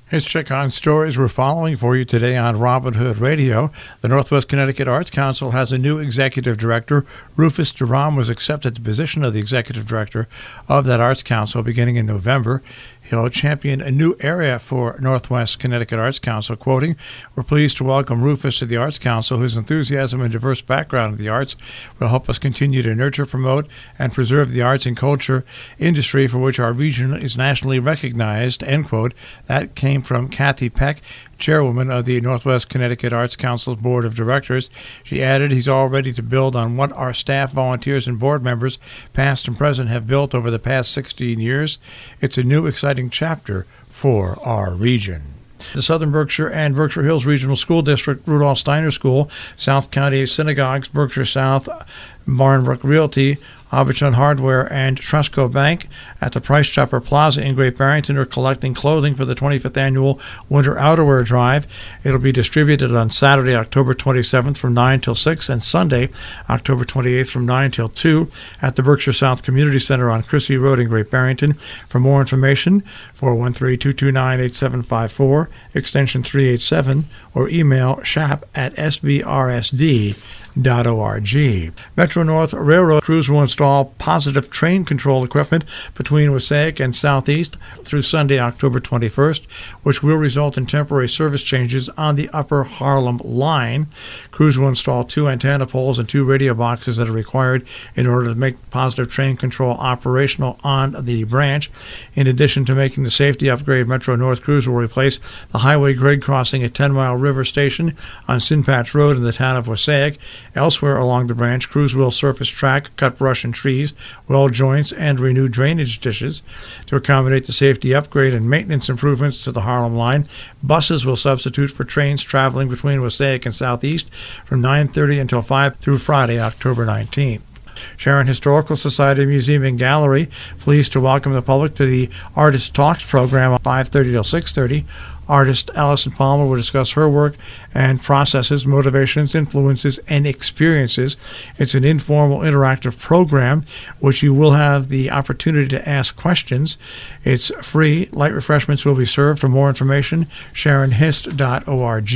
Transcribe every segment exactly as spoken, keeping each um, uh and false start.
Here's a check on stories we're following for you today on Robin Hood Radio. The Northwest Connecticut Arts Council has a new executive director. Rufus Duran was accepted the position of the executive director of that Arts Council beginning in November. He'll champion a new area for Northwest Connecticut Arts Council, quoting, "We're pleased to welcome Rufus to the Arts Council, whose enthusiasm and diverse background in the arts will help us continue to nurture, promote, and preserve the arts and culture industry for which our region is nationally recognized," end quote. That came from Kathy Peck, chairwoman of the Northwest Connecticut Arts Council's Board of Directors. She added he's all ready to build on what our staff, volunteers, and board members, past and present, have built over the past sixteen years. It's a new, exciting chapter for our region. The Southern Berkshire and Berkshire Hills Regional School District, Rudolph Steiner School, South County Synagogues, Berkshire South, Barnbrook Realty, Aubuchon Hardware, and Trustco Bank at the Price Chopper Plaza in Great Barrington are collecting clothing for the twenty-fifth Annual Winter Outerwear Drive. It'll be distributed on Saturday, October twenty-seventh from nine till six and Sunday, October twenty-eighth from nine till two at the Berkshire South Community Center on Crissy Road in Great Barrington. For more information, four one three, two two nine, eight seven five four, extension three eighty-seven, or email shop at s b r s d dot org. Metro North Railroad crews will install positive train control equipment between Wassaic and Southeast through Sunday, October twenty-first, which will result in temporary service changes on the Upper Harlem line. Crews will install two antenna poles and two radio boxes that are required in order to make positive train control operational on the branch. In addition to making the safety upgrade, Metro North crews will replace the highway grade crossing at Ten Mile River Station on Sinpatch Road in the town of Wassaic. Elsewhere along the branch, crews will surface track, cut brush and trees, weld joints, and renew drainage ditches. To accommodate the safety upgrade and maintenance improvements to the Harlem line, buses will substitute for trains traveling between Wassaic and Southeast from nine thirty until five through Friday, October nineteenth. Sharon Historical Society Museum and Gallery pleased to welcome the public to the Artist Talks program at five thirty till six thirty. Artist Allison Palmer will discuss her work and processes, motivations, influences, and experiences. It's an informal, interactive program which you will have the opportunity to ask questions. It's free. Light refreshments will be served. For more information, sharon hist dot org.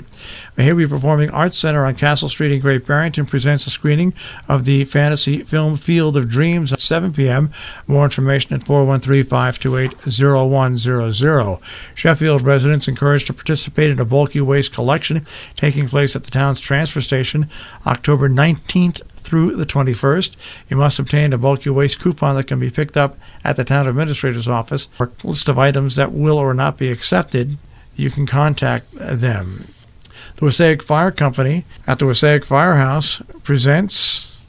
Mahawi Performing Arts Center on Castle Street in Great Barrington presents a screening of the fantasy film Field of Dreams at seven p.m. More information at four one three, five two eight, zero one zero zero. Sheffield residents encouraged to participate in a bulky waste collection taking place at the town's transfer station October nineteenth through the twenty-first. You must obtain a bulky waste coupon that can be picked up at the town administrator's office. For a list of items that will or not be accepted, you can contact them. The Wassaic Fire Company at the Wassaic Firehouse presents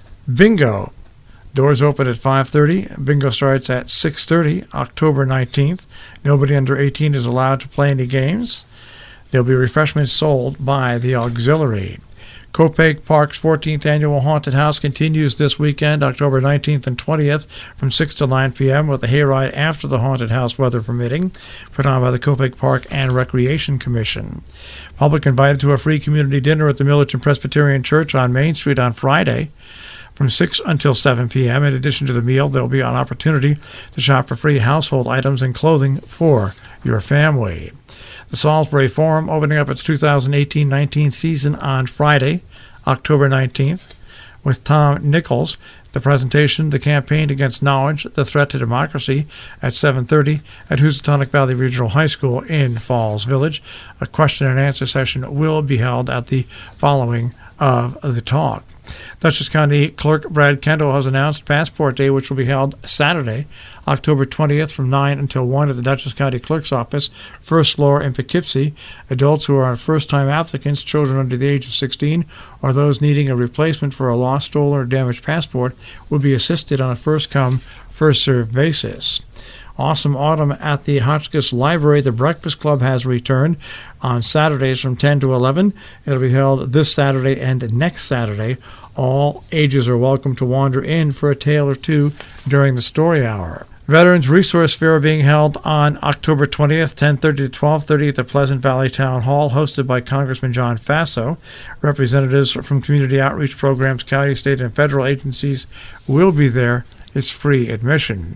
Bingo. Doors open at five thirty. Bingo starts at six thirty, October nineteenth. Nobody under eighteen is allowed to play any games. There'll be refreshments sold by the auxiliary. Copake Park's fourteenth Annual Haunted House continues this weekend, October nineteenth and twentieth, from six to nine p.m. with a hayride after the haunted house, weather permitting, put on by the Copake Park and Recreation Commission. Public invited to a free community dinner at the Millerton Presbyterian Church on Main Street on Friday from six until seven p.m. In addition to the meal, there will be an opportunity to shop for free household items and clothing for your family. The Salisbury Forum opening up its two thousand eighteen nineteen season on Friday, October nineteenth, with Tom Nichols. The presentation, The Campaign Against Knowledge, The Threat to Democracy, at seven thirty at Housatonic Valley Regional High School in Falls Village. A question and answer session will be held at the following of the talk. Dutchess County Clerk Brad Kendall has announced Passport Day, which will be held Saturday, October twentieth from nine until one at the Dutchess County Clerk's Office, first floor in Poughkeepsie. Adults who are first-time applicants, children under the age of sixteen, or those needing a replacement for a lost, stolen, or damaged passport will be assisted on a first-come, first-served basis. Awesome Autumn at the Hotchkiss Library. The Breakfast Club has returned on Saturdays from ten to eleven. It'll be held this Saturday and next Saturday. All ages are welcome to wander in for a tale or two during the story hour. Veterans Resource Fair being held on October twentieth, ten thirty to twelve thirty at the Pleasant Valley Town Hall, hosted by Congressman John Faso. Representatives from community outreach programs, county, state, and federal agencies will be there. It's free admission.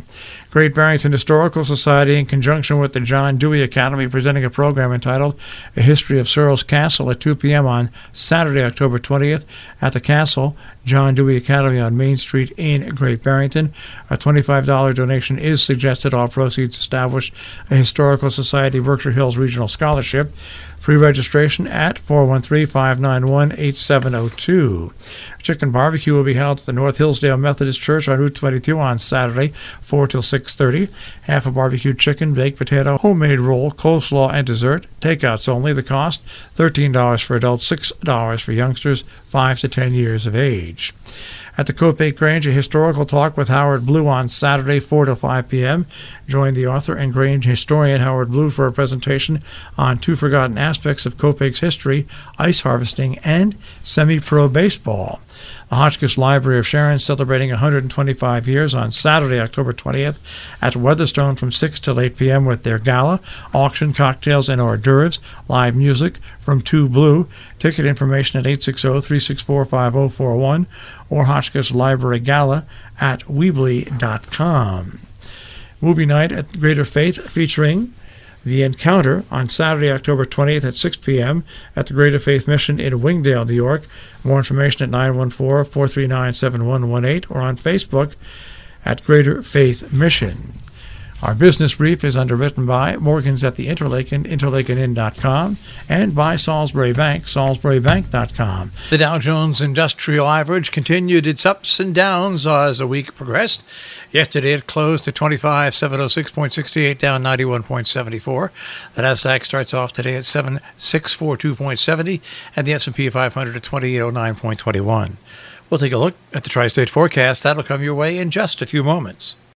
Great Barrington Historical Society, in conjunction with the John Dewey Academy, presenting a program entitled A History of Searles Castle at two p.m. on Saturday, October twentieth at the Castle, John Dewey Academy on Main Street in Great Barrington. A twenty-five dollars donation is suggested. All proceeds establish a Historical Society Berkshire Hills Regional Scholarship. Pre-registration at four one three, five nine one, eight seven zero two. Chicken barbecue will be held at the North Hillsdale Methodist Church on Route twenty-two on Saturday, four till six thirty. Half a barbecued chicken, baked potato, homemade roll, coleslaw, and dessert. Takeouts only. The cost, thirteen dollars for adults, six dollars for youngsters, five to ten years of age. At the Copiague Grange, a historical talk with Howard Blue on Saturday, four to five p.m. Join the author and Grange historian Howard Blue for a presentation on two forgotten aspects of Copiague's history, ice harvesting, and semi-pro baseball. The Hotchkiss Library of Sharon celebrating one hundred twenty-five years on Saturday, October twentieth at Weatherstone from six till eight p.m. with their gala, auction, cocktails, and hors d'oeuvres, live music from Two Blue. Ticket information at eight six zero, three six four, five zero four one or Hotchkiss Library Gala at Weebly dot com. Movie night at Greater Faith featuring The Encounter on Saturday, October twentieth at six p.m. at the Greater Faith Mission in Wingdale, New York. More information at nine one four, four three nine, seven one one eight or on Facebook at Greater Faith Mission. Our business brief is underwritten by Morgan's at the Interlaken, interlaken inn dot com, and by Salisbury Bank, salisbury bank dot com. The Dow Jones Industrial Average continued its ups and downs as the week progressed. Yesterday it closed at twenty-five thousand seven hundred six point six eight, down ninety-one point seven four. The Nasdaq starts off today at seven thousand six hundred forty-two point seven zero, and the S and P five hundred at twenty-eight oh nine point two one. We'll take a look at the Tri-State forecast. That'll come your way in just a few moments.